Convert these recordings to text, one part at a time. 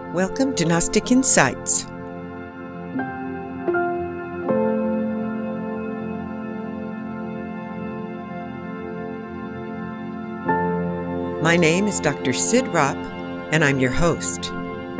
Welcome to Gnostic Insights. My name is Dr. Sid Ropp, and I'm your host.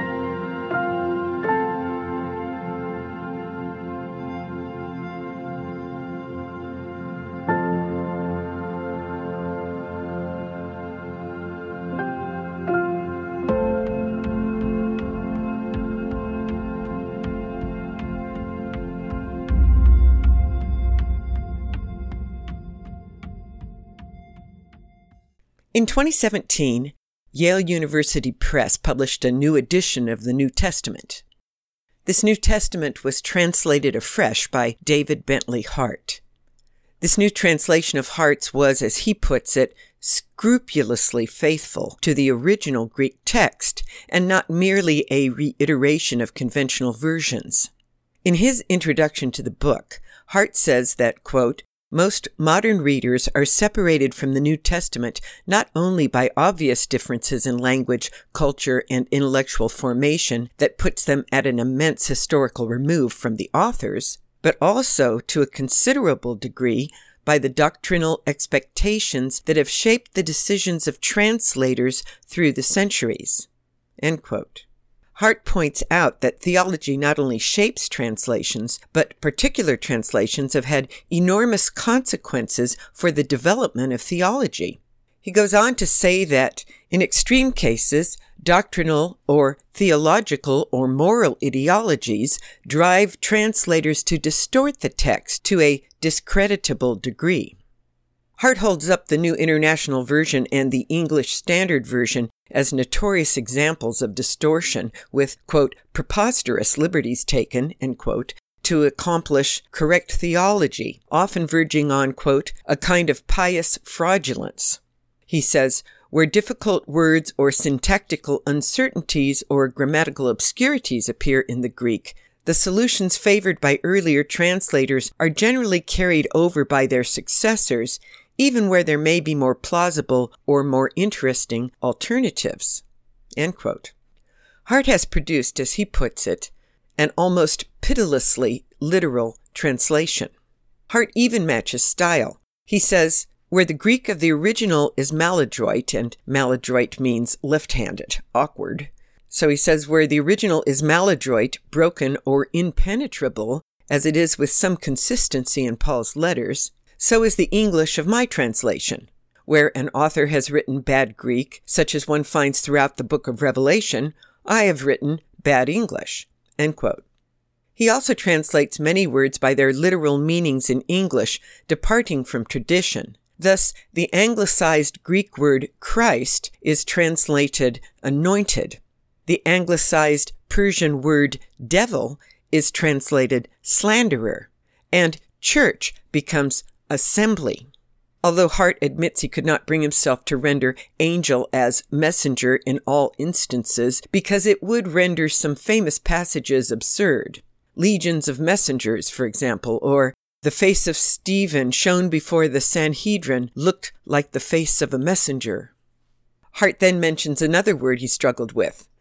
In 2017, Yale University Press published a new edition of the New Testament. This New Testament was translated afresh by David Bentley Hart. This new translation of Hart's was, as he puts it, scrupulously faithful to the original Greek text and not merely a reiteration of conventional versions. In his introduction to the book, Hart says that, quote, most modern readers are separated from the New Testament not only by obvious differences in language, culture, and intellectual formation that puts them at an immense historical remove from the authors, but also to a considerable degree by the doctrinal expectations that have shaped the decisions of translators through the centuries. End quote. Hart points out that theology not only shapes translations, but particular translations have had enormous consequences for the development of theology. He goes on to say that, in extreme cases, doctrinal or theological or moral ideologies drive translators to distort the text to a discreditable degree. Hart holds up the New International Version and the English Standard Version as notorious examples of distortion with, quote, preposterous liberties taken, end quote, to accomplish correct theology, often verging on, quote, a kind of pious fraudulence. He says, where difficult words or syntactical uncertainties or grammatical obscurities appear in the Greek, the solutions favored by earlier translators are generally carried over by their successors, even where there may be more plausible or more interesting alternatives. End quote. Hart has produced, as he puts it, an almost pitilessly literal translation. Hart even matches style. He says, where the Greek of the original is maladroit, and maladroit means left-handed, awkward. So he says, where the original is maladroit, broken, or impenetrable, as it is with some consistency in Paul's letters, so is the English of my translation. Where an author has written bad Greek, such as one finds throughout the book of Revelation, I have written bad English. End quote. He also translates many words by their literal meanings in English, departing from tradition. Thus, the anglicized Greek word Christ is translated anointed. The anglicized Persian word devil is translated slanderer. And church becomes assembly. Although Hart admits he could not bring himself to render angel as messenger in all instances because it would render some famous passages absurd. Legions of messengers, for example, or the face of Stephen shown before the Sanhedrin looked like the face of a messenger. Hart then mentions another word he struggled with,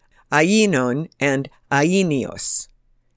aion and aionios,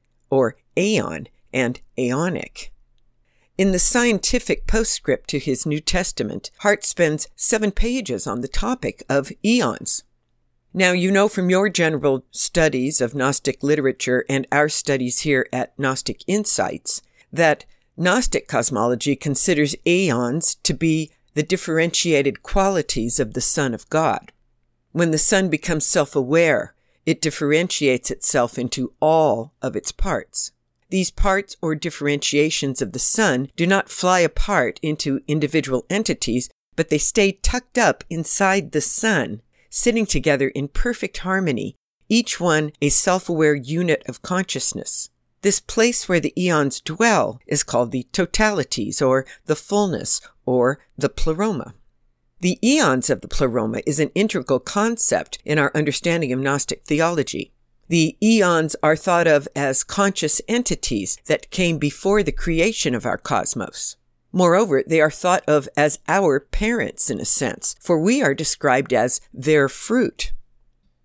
or aeon and aeonic. In the scientific postscript to his New Testament, Hart spends 7 pages on the topic of eons. Now, you know from your general studies of Gnostic literature and our studies here at Gnostic Insights that Gnostic cosmology considers aeons to be the differentiated qualities of the Son of God. When the Son becomes self-aware, it differentiates itself into all of its parts. These parts or differentiations of the Son do not fly apart into individual entities, but they stay tucked up inside the Son, sitting together in perfect harmony, each one a self-aware unit of consciousness. This place where the eons dwell is called the totalities, or the fullness, or the pleroma. The eons of the pleroma is an integral concept in our understanding of Gnostic theology. The eons are thought of as conscious entities that came before the creation of our cosmos. Moreover, they are thought of as our parents in a sense, for we are described as their fruit.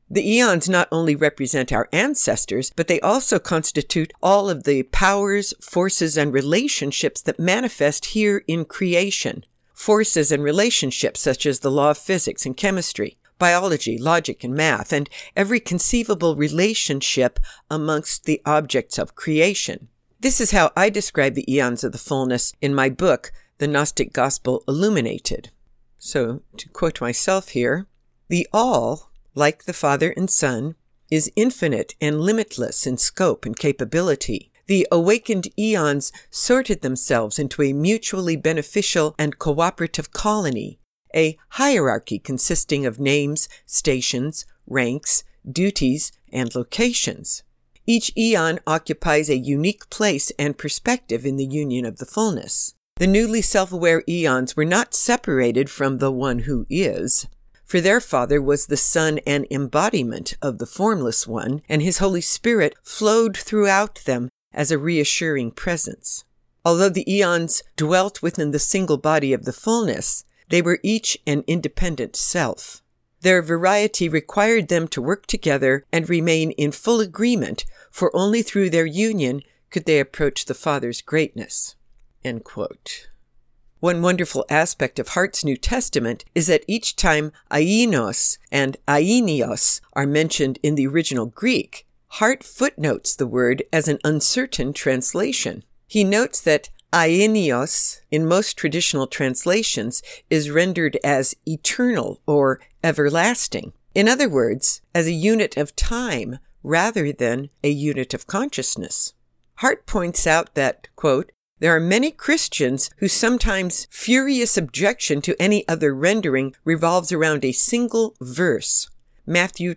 The eons not only represent our ancestors, but they also constitute all of the powers, forces, and relationships that manifest here in creation. Forces and relationships such as the law of physics and chemistry, biology, logic, and math, and every conceivable relationship amongst the objects of creation. This is how I describe the eons of the fullness in my book, The Gnostic Gospel Illuminated. So, to quote myself here, the All, like the Father and Son, is infinite and limitless in scope and capability. The awakened eons sorted themselves into a mutually beneficial and cooperative colony, a hierarchy consisting of names, stations, ranks, duties, and locations. Each eon occupies a unique place and perspective in the union of the fullness. The newly self-aware eons were not separated from the One who is, for their Father was the Son and embodiment of the Formless One, and His Holy Spirit flowed throughout them as a reassuring presence. Although the eons dwelt within the single body of the fullness, they were each an independent self. Their variety required them to work together and remain in full agreement, for only through their union could they approach the Father's greatness." End quote. One wonderful aspect of Hart's New Testament is that each time ainos and ainios are mentioned in the original Greek, Hart footnotes the word as an uncertain translation. He notes that ainios, in most traditional translations, is rendered as eternal or everlasting. In other words, as a unit of time rather than a unit of consciousness. Hart points out that, quote, "There are many Christians whose sometimes furious objection to any other rendering revolves around a single verse, Matthew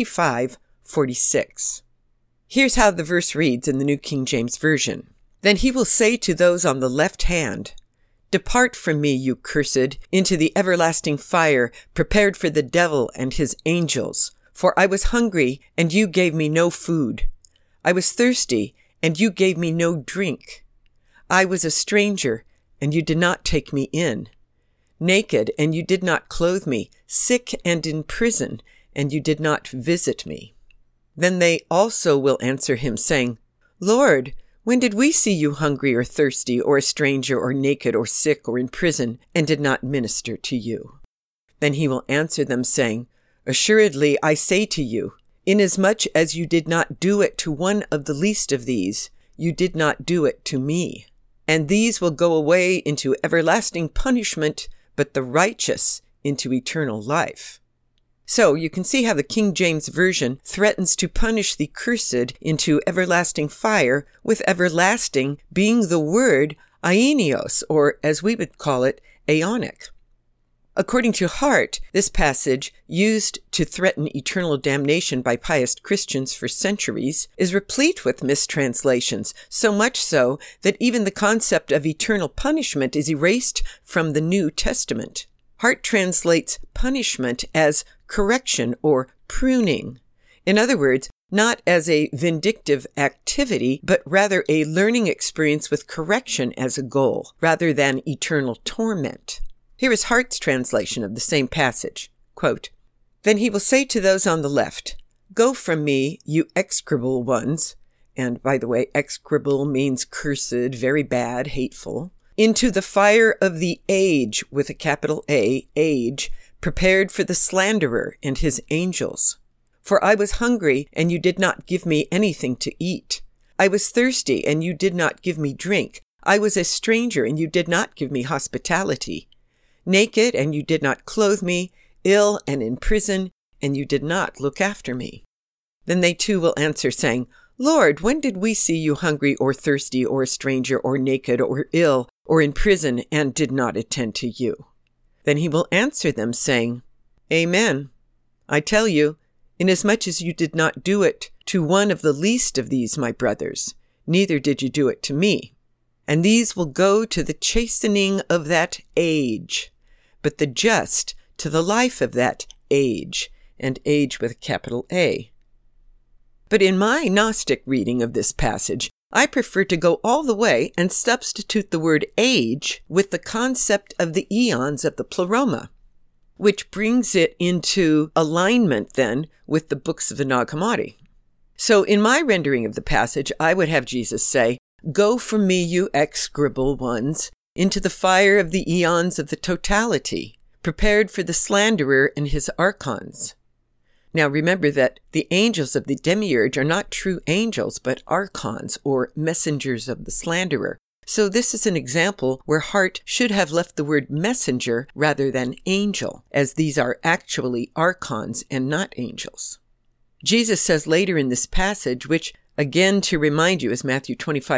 25:46. Here's how the verse reads in the New King James Version. "Then he will say to those on the left hand, 'Depart from me, you cursed, into the everlasting fire prepared for the devil and his angels. For I was hungry, and you gave me no food. I was thirsty, and you gave me no drink. I was a stranger, and you did not take me in. Naked, and you did not clothe me. Sick and in prison, and you did not visit me.' Then they also will answer him, saying, 'Lord, when did we see you hungry or thirsty, or a stranger, or naked, or sick, or in prison, and did not minister to you?' Then he will answer them, saying, 'Assuredly I say to you, inasmuch as you did not do it to one of the least of these, you did not do it to me. And these will go away into everlasting punishment, but the righteous into eternal life.'" So you can see how the King James Version threatens to punish the cursed into everlasting fire, with everlasting being the word ainios, or as we would call it, aeonic. According to Hart, this passage, used to threaten eternal damnation by pious Christians for centuries, is replete with mistranslations, so much so that even the concept of eternal punishment is erased from the New Testament. Hart translates punishment as correction or pruning. In other words, not as a vindictive activity, but rather a learning experience with correction as a goal, rather than eternal torment. Here is Hart's translation of the same passage. Quote, "Then he will say to those on the left, 'Go from me, you execrable ones,'" and by the way, execrable means cursed, very bad, hateful, "'into the fire of the age,' with a capital A, age, 'prepared for the slanderer and his angels. For I was hungry, and you did not give me anything to eat. I was thirsty, and you did not give me drink. I was a stranger, and you did not give me hospitality. Naked, and you did not clothe me. Ill and in prison, and you did not look after me.' Then they too will answer, saying, 'Lord, when did we see you hungry or thirsty or a stranger or naked or ill or in prison and did not attend to you?' Then he will answer them, saying, 'Amen. I tell you, inasmuch as you did not do it to one of the least of these, my brothers, neither did you do it to me. And these will go to the chastening of that age, but the just to the life of that age," and age with a capital A. But in my Gnostic reading of this passage, I prefer to go all the way and substitute the word age with the concept of the eons of the pleroma. which brings it into alignment then with the books of the Nag Hammadi. So in my rendering of the passage, I would have Jesus say, "Go from me, you execrable ones, into the fire of the eons of the totality, prepared for the slanderer and his archons." Now remember that the angels of the demiurge are not true angels, but archons, or messengers of the slanderer. So this is an example where Hart should have left the word messenger rather than angel, as these are actually archons and not angels. Jesus says later in this passage, which again to remind you is Matthew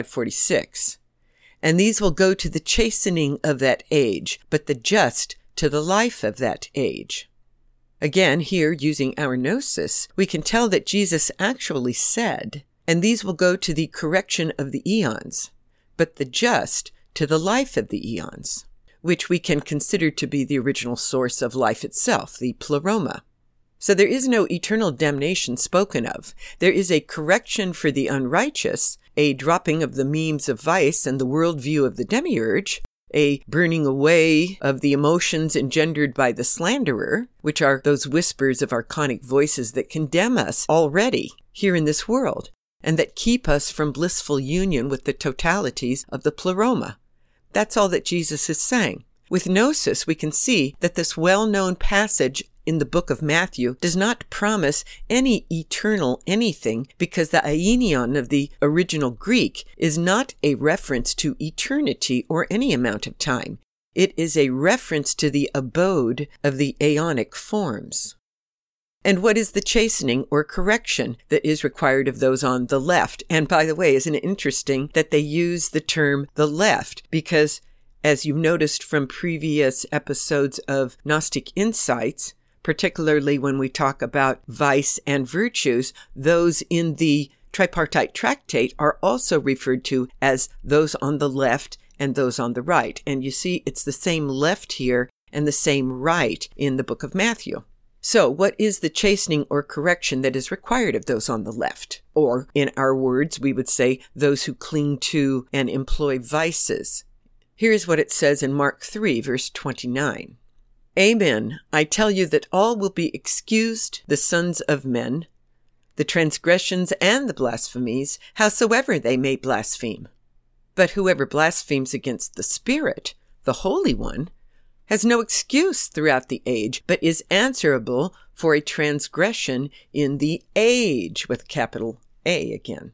25:46, "And these will go to the chastening of that age, but the just to the life of that age." Again, here, using our gnosis, we can tell that Jesus actually said, "And these will go to the correction of the eons, but the just to the life of the eons," which we can consider to be the original source of life itself, the pleroma. So there is no eternal damnation spoken of. There is a correction for the unrighteous, a dropping of the memes of vice and the worldview of the demiurge, a burning away of the emotions engendered by the slanderer, which are those whispers of archonic voices that condemn us already here in this world, and that keep us from blissful union with the totalities of the pleroma. That's all that Jesus is saying. With gnosis, we can see that this well-known passage in the book of Matthew does not promise any eternal anything, because the aionion of the original Greek is not a reference to eternity or any amount of time. It is a reference to the abode of the aeonic forms. And what is the chastening or correction that is required of those on the left? And by the way, isn't it interesting that they use the term the left? Because as you've noticed from previous episodes of Gnostic Insights, particularly when we talk about vice and virtues, those in the tripartite tractate are also referred to as those on the left and those on the right. And you see, it's the same left here and the same right in the book of Matthew. So what is the chastening or correction that is required of those on the left? Or in our words, we would say those who cling to and employ vices. Here is what it says in Mark 3, verse 29. "Amen, I tell you that all will be excused the sons of men, the transgressions and the blasphemies, howsoever they may blaspheme. But whoever blasphemes against the Spirit, the Holy One, has no excuse throughout the age, but is answerable for a transgression in the age," with capital A again.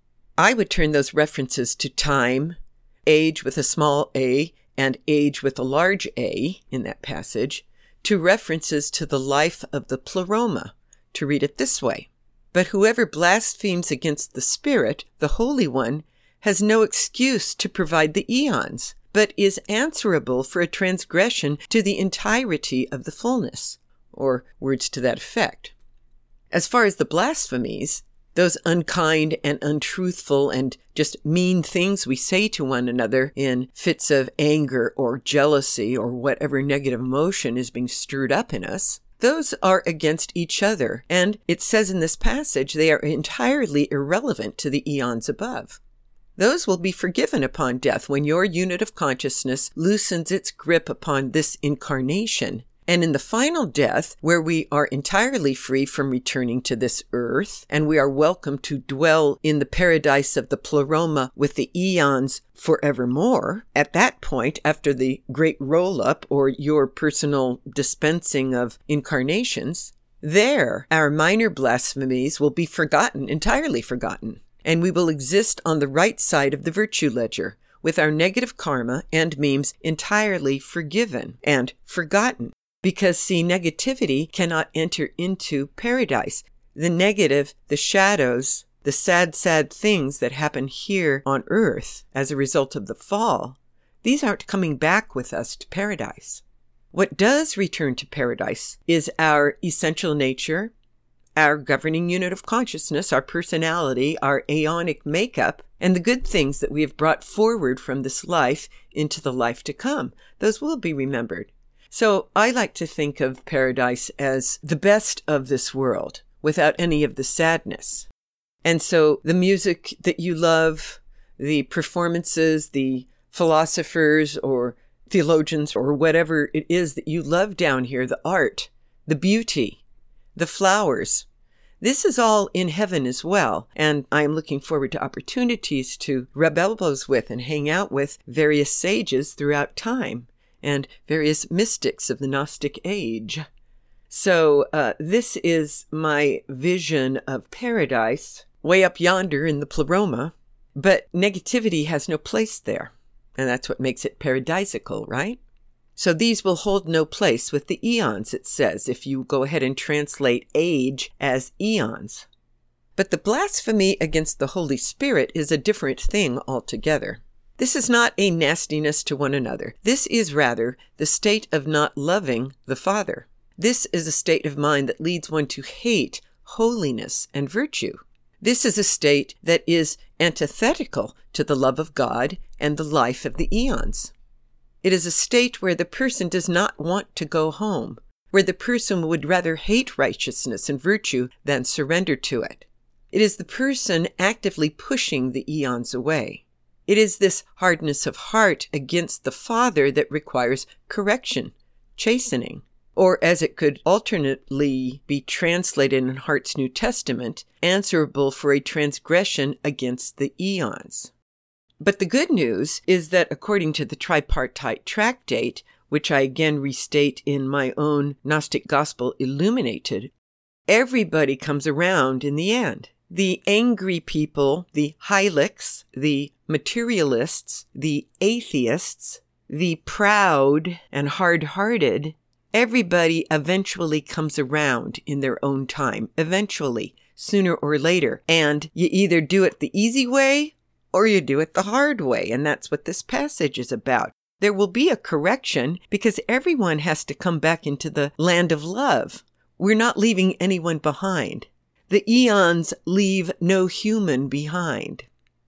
I would turn those references to time, age with a small a, and age with a large A in that passage, to references to the life of the pleroma, to read it this way. "But whoever blasphemes against the Spirit, the Holy One, has no excuse to provide the eons, but is answerable for a transgression to the entirety of the fullness," or words to that effect. As far as the blasphemies, those unkind and untruthful and just mean things we say to one another in fits of anger or jealousy or whatever negative emotion is being stirred up in us, those are against each other. And it says in this passage they are entirely irrelevant to the eons above. Those will be forgiven upon death when your unit of consciousness loosens its grip upon this incarnation. And in the final death, where we are entirely free from returning to this earth, and we are welcome to dwell in the paradise of the pleroma with the eons forevermore, at that point, after the great roll-up or your personal dispensing of incarnations, there our minor blasphemies will be forgotten, entirely forgotten, and we will exist on the right side of the virtue ledger, with our negative karma and memes entirely forgiven and forgotten. Because, see, negativity cannot enter into paradise. The negative, the shadows, the sad, sad things that happen here on earth as a result of the fall, these aren't coming back with us to paradise. What does return to paradise is our essential nature, our governing unit of consciousness, our personality, our aeonic makeup, and the good things that we have brought forward from this life into the life to come. Those will be remembered. So I like to think of paradise as the best of this world, without any of the sadness. And so the music that you love, the performances, the philosophers or theologians or whatever it is that you love down here, the art, the beauty, the flowers. This is all in heaven as well, and I am looking forward to opportunities to rub elbows with and hang out with various sages throughout time and various mystics of the Gnostic age. So this is my vision of paradise way up yonder in the Pleroma, but negativity has no place there, and that's what makes it paradisical, right? So these will hold no place with the eons, it says, if you go ahead and translate age as eons. But the blasphemy against the Holy Spirit is a different thing altogether. This is not a nastiness to one another. This is rather the state of not loving the Father. This is a state of mind that leads one to hate holiness and virtue. This is a state that is antithetical to the love of God and the life of the eons. It is a state where the person does not want to go home, where the person would rather hate righteousness and virtue than surrender to it. It is the person actively pushing the eons away. It is this hardness of heart against the Father that requires correction, chastening, or as it could alternately be translated in Hart's New Testament, answerable for a transgression against the eons. But the good news is that according to the Tripartite Tractate, which I again restate in my own Gnostic Gospel Illuminated, everybody comes around in the end. The angry people, the Hylics, the materialists, the atheists, the proud and hard-hearted, everybody eventually comes around in their own time, eventually, sooner or later. And you either do it the easy way or you do it the hard way, and that's what this passage is about. There will be a correction because everyone has to come back into the land of love. We're not leaving anyone behind. The eons leave no human behind,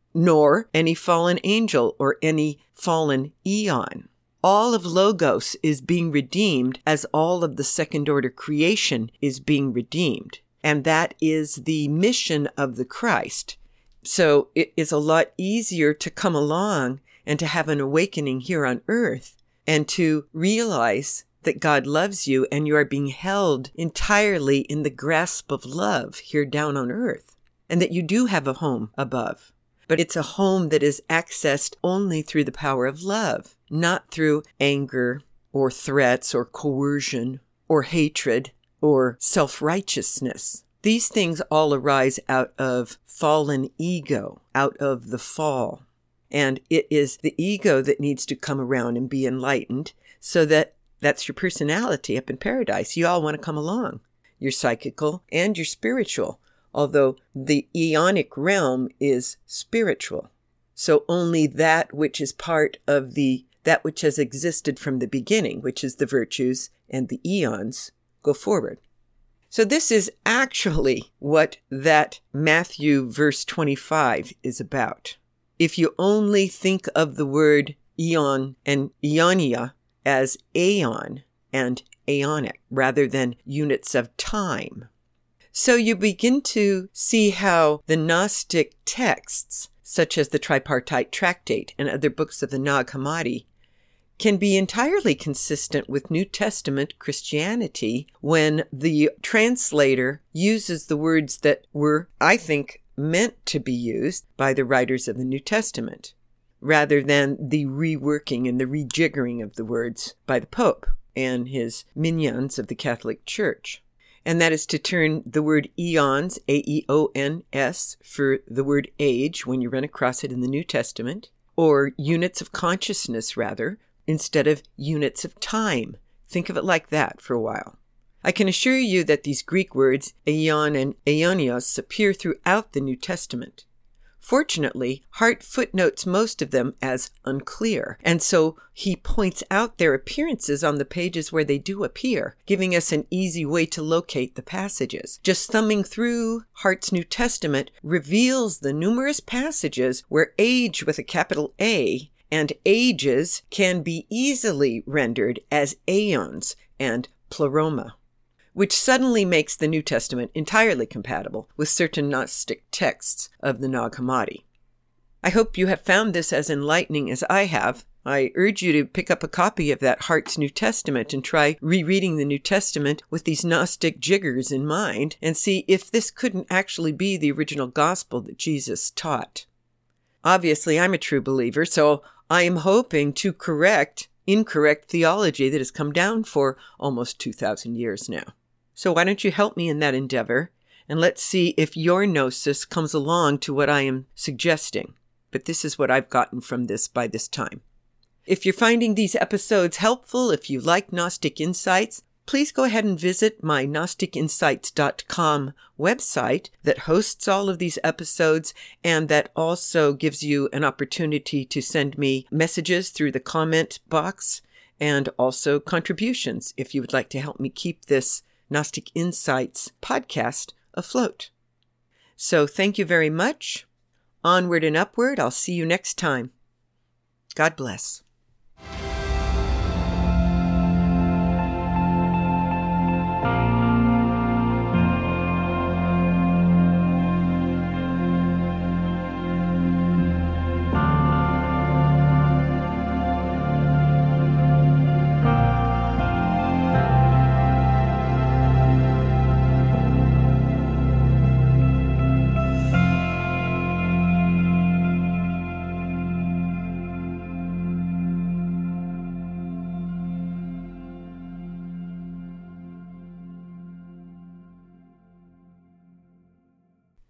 nor any fallen angel or any fallen eon. All of Logos is being redeemed as all of the second-order creation is being redeemed, and that is the mission of the Christ. So it is a lot easier to come along and to have an awakening here on earth and to realize that God loves you and you are being held entirely in the grasp of love here down on earth, and that you do have a home above. But it's a home that is accessed only through the power of love, not through anger or threats or coercion or hatred or self-righteousness. These things all arise out of fallen ego, out of the fall. And it is the ego that needs to come around and be enlightened so that that's your personality up in paradise. You all want to come along. You're psychical and you're spiritual, although the eonic realm is spiritual. So only that which is part of that which has existed from the beginning, which is the virtues and the eons, go forward. So this is actually what that Matthew verse 25 is about. If you only think of the word eon and eonia as aeon and aeonic rather than units of time. So you begin to see how the Gnostic texts, such as the Tripartite Tractate and other books of the Nag Hammadi, can be entirely consistent with New Testament Christianity when the translator uses the words that were, I think, meant to be used by the writers of the New Testament, rather than the reworking and the rejiggering of the words by the Pope and his minions of the Catholic Church. And that is to turn the word eons, A-E-O-N-S, for the word age when you run across it in the New Testament, or units of consciousness, rather, instead of units of time. Think of it like that for a while. I can assure you that these Greek words, aeon and aeonios, appear throughout the New Testament. Fortunately, Hart footnotes most of them as unclear, and so he points out their appearances on the pages where they do appear, giving us an easy way to locate the passages. Just thumbing through Hart's New Testament reveals the numerous passages where age with a capital A and ages can be easily rendered as aeons and pleroma, which suddenly makes the New Testament entirely compatible with certain Gnostic texts of the Nag Hammadi. I hope you have found this as enlightening as I have. I urge you to pick up a copy of that Hart's New Testament and try rereading the New Testament with these Gnostic jiggers in mind and see if this couldn't actually be the original gospel that Jesus taught. Obviously, I'm a true believer, so I am hoping to correct incorrect theology that has come down for almost 2,000 years now. So why don't you help me in that endeavor, and let's see if your gnosis comes along to what I am suggesting. But this is what I've gotten from this by this time. If you're finding these episodes helpful, if you like Gnostic Insights, please go ahead and visit my gnosticinsights.com website that hosts all of these episodes and that also gives you an opportunity to send me messages through the comment box and also contributions if you would like to help me keep this Gnostic Insights podcast afloat. So thank you very much. Onward and upward. I'll see you next time. God bless.